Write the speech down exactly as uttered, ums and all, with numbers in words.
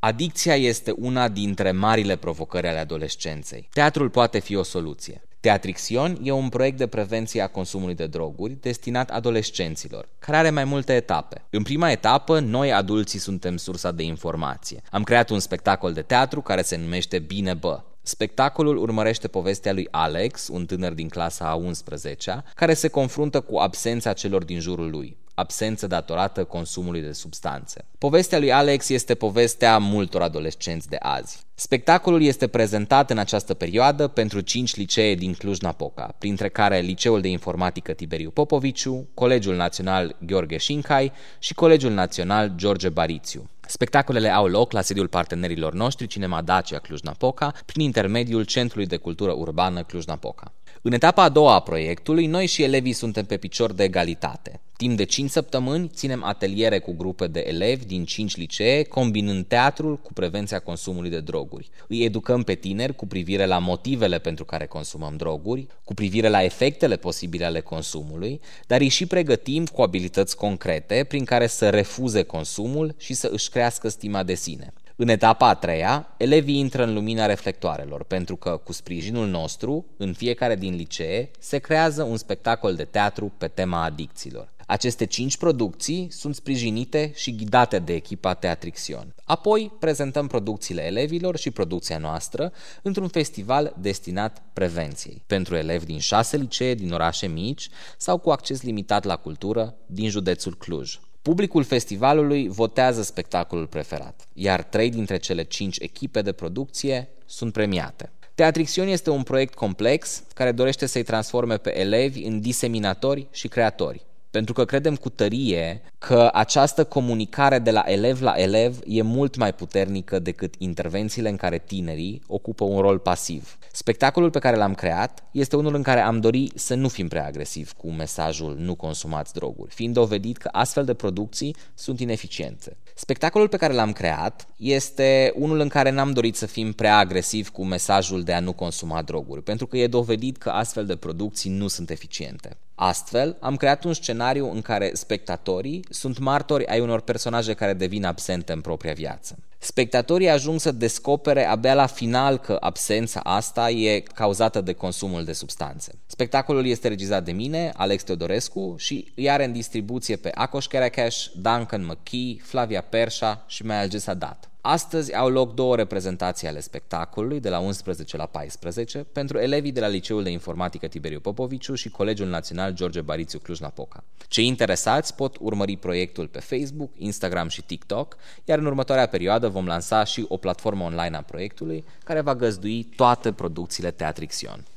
Adicția este una dintre marile provocări ale adolescenței. Teatrul poate fi o soluție. Teatrixion e un proiect de prevenție a consumului de droguri destinat adolescenților, care are mai multe etape. În prima etapă, noi adulții suntem sursa de informație. Am creat un spectacol de teatru care se numește Bine bă! Spectacolul urmărește povestea lui Alex, un tânăr din clasa a unsprezecea, care se confruntă cu absența celor din jurul lui, absență datorată consumului de substanțe. Povestea lui Alex este povestea multor adolescenți de azi. Spectacolul este prezentat în această perioadă pentru cinci licee din Cluj-Napoca, printre care Liceul de Informatică Tiberiu Popoviciu, Colegiul Național Gheorghe Șincai și Colegiul Național George Barițiu. Spectacolele au loc la sediul partenerilor noștri Cinema Dacia Cluj-Napoca, prin intermediul Centrului de Cultură Urbană Cluj-Napoca. În etapa a doua a proiectului, noi și elevii suntem pe picior de egalitate. Timp de cinci săptămâni ținem ateliere cu grupe de elevi din cinci licee, combinând teatrul cu prevenția consumului de droguri. Îi educăm pe tineri cu privire la motivele pentru care consumăm droguri, cu privire la efectele posibile ale consumului, dar îi și pregătim cu abilități concrete prin care să refuze consumul și să își crească stima de sine. În etapa a treia, elevii intră în lumina reflectoarelor, pentru că, cu sprijinul nostru, în fiecare din licee, se creează un spectacol de teatru pe tema adicțiilor. Aceste cinci producții sunt sprijinite și ghidate de echipa Teatrixion. Apoi prezentăm producțiile elevilor și producția noastră într-un festival destinat prevenției, pentru elevi din șase licee din orașe mici sau cu acces limitat la cultură din județul Cluj. Publicul festivalului votează spectacolul preferat, iar trei dintre cele cinci echipe de producție sunt premiate. Teatrixion este un proiect complex care dorește să-i transforme pe elevi în diseminatori și creatori, pentru că credem cu tărie că această comunicare de la elev la elev e mult mai puternică decât intervențiile în care tinerii ocupă un rol pasiv. Spectacolul pe care l-am creat este unul în care am dorit să nu fim prea agresivi cu mesajul nu consumați droguri, fiind dovedit că astfel de producții sunt ineficiente. Spectacolul pe care l-am creat este unul în care n-am dorit să fim prea agresivi cu mesajul de a nu consuma droguri, pentru că e dovedit că astfel de producții nu sunt eficiente. Astfel, am creat un scenariu în care spectatorii sunt martori ai unor personaje care devin absente în propria viață. Spectatorii ajung să descopere abia la final că absența asta e cauzată de consumul de substanțe. Spectacolul este regizat de mine, Alex Teodorescu, și îi are în distribuție pe Akos Kerekes, Duncan McKee, Flavia Perșa și Mealge Sadat. Astăzi au loc două reprezentații ale spectacolului, de la unsprezece la paisprezece, pentru elevii de la Liceul de Informatică Tiberiu Popoviciu și Colegiul Național George Barițiu Cluj-Napoca. Cei interesați pot urmări proiectul pe Facebook, Instagram și TikTok, iar în următoarea perioadă vom lansa și o platformă online a proiectului care va găzdui toate producțiile Teatrixion.